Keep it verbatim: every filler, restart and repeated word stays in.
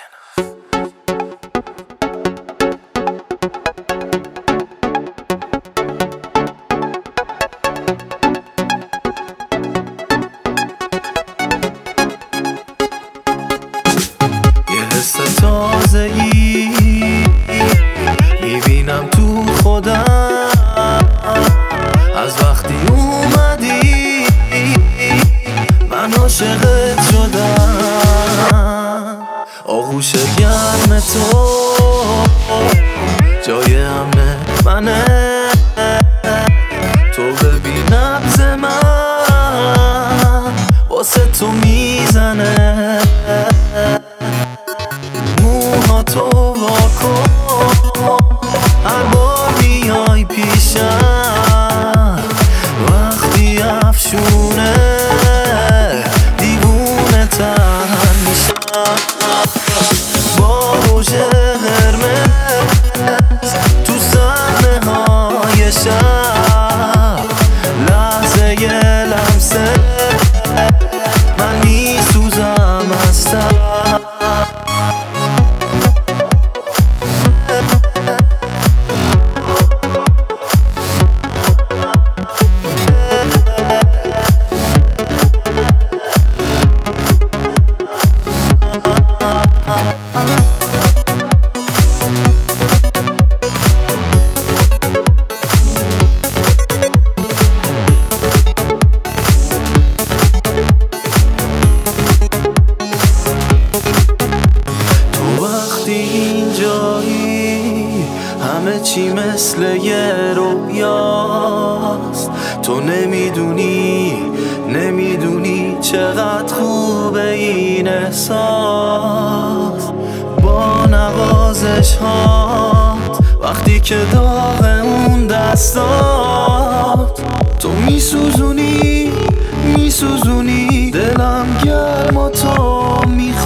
یه حس تازه ای میبینم تو خودم از وقتی اومدی من عاشقت شدم. آغوش گرم تو جای امن منه، تو ببین نبض من واسه تو میزنه. موها تو واکن هر بار میای پیشم، وقتی افشونه دیوونه تن میشم. با روژ قرمز تو صحنه های شب، لحظه ی لمسه من میسوزم از تب. اینجایی همه چی مثل یه رویاست، تو نمیدونی نمیدونی چقدر خوبه این احساس. با نوازش هات وقتی که داغ اون دستات، تو میسوزونی میسوزونی دلم گرم و تو میخوای